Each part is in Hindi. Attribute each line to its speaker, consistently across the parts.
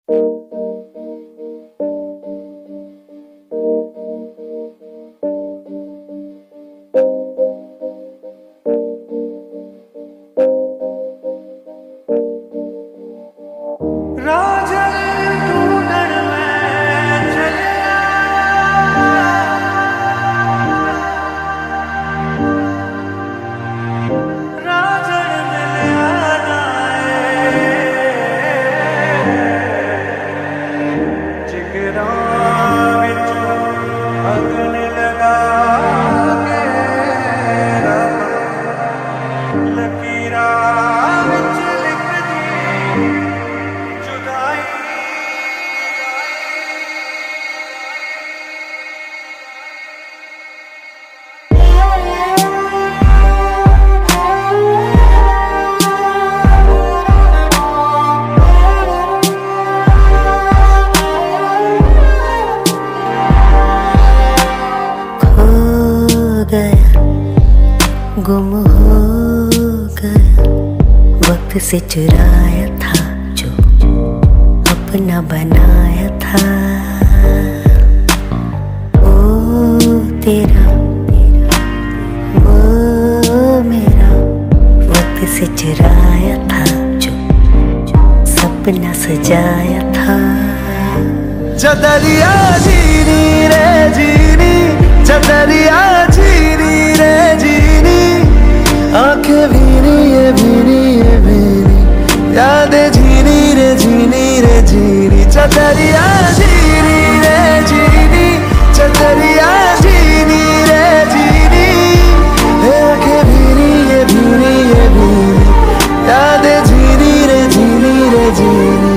Speaker 1: गुम हो गया वक्त से चुराया था जो अपना बनाया था। ओ तेरा वो मेरा वक्त से चुराया था जो सपना सजाया था।
Speaker 2: चदरिया जीनी रे जीनी, चदरिया जीनी रे जीनी, आंखें भीनी ये भीनी ये भीनी, यादें झीनी रे झीनी, चदरिया जीनी रे जीनी, चदरिया जीनी रे जीनी, आंखें भीनी ये भीनी, यादें झीनी रे झीनी।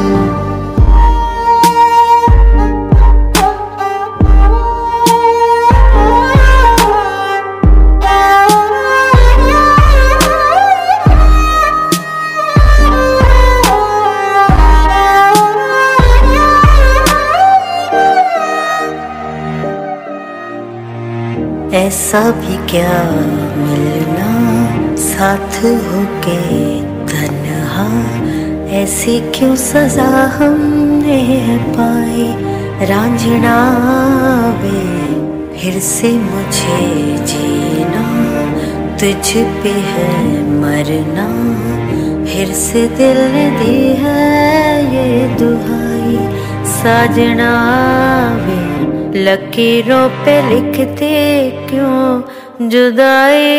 Speaker 1: ऐसा भी क्या मिलना साथ होके तन्हा, ऐसी क्यों सजा हमने पाई। रांझना वे फिर से मुझे जीना, तुझ पे है मरना, फिर से दिल ने दी है ये दुहाई। साजना वे लकीरों पे लिखते क्यों जुदाई।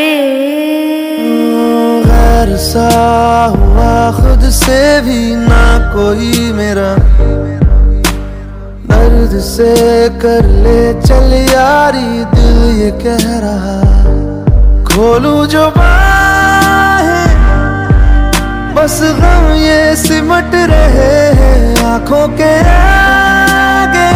Speaker 2: गैर सा हुआ खुद से भी ना कोई मेरा, दर्द से कर ले चल यारी दिल ये कह रहा। खोलूं जो बाहें बस गम ये सिमट रहे हैं, आंखों के आगे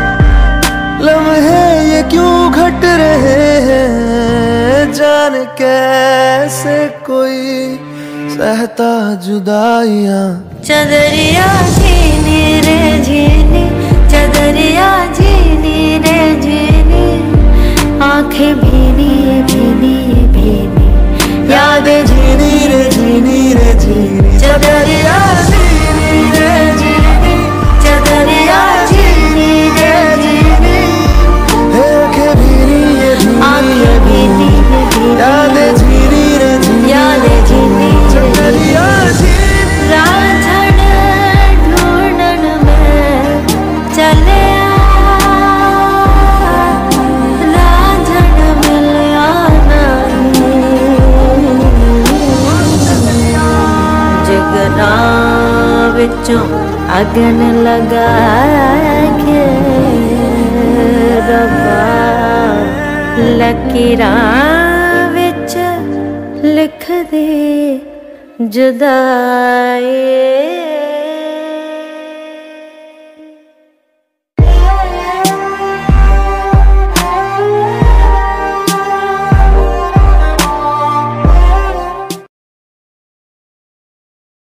Speaker 2: लम्हे ये क्यों घट रहे हैं। जान कैसे कोई सहता जुदाइयां।
Speaker 1: चदरिया जीनी रे जीनी, चदरिया जीनी रे जीनी, आंखें भीनी भीनी भीनी, यादें झीनी रे झीनी, चदरिया जीनी रे जीनी, चदरिया जीनी रे जीनी,
Speaker 2: आंखें भीनी ये भीनी, यादें झीनी रे झीनी,
Speaker 1: यादें झीनी
Speaker 2: चदरिया जीनी।
Speaker 1: रांझण ढूंढन में चले रांझण मिलिया जिगरा विचों अगन लगा के रब्बा, लकीरां विच लिख दे जुदाई।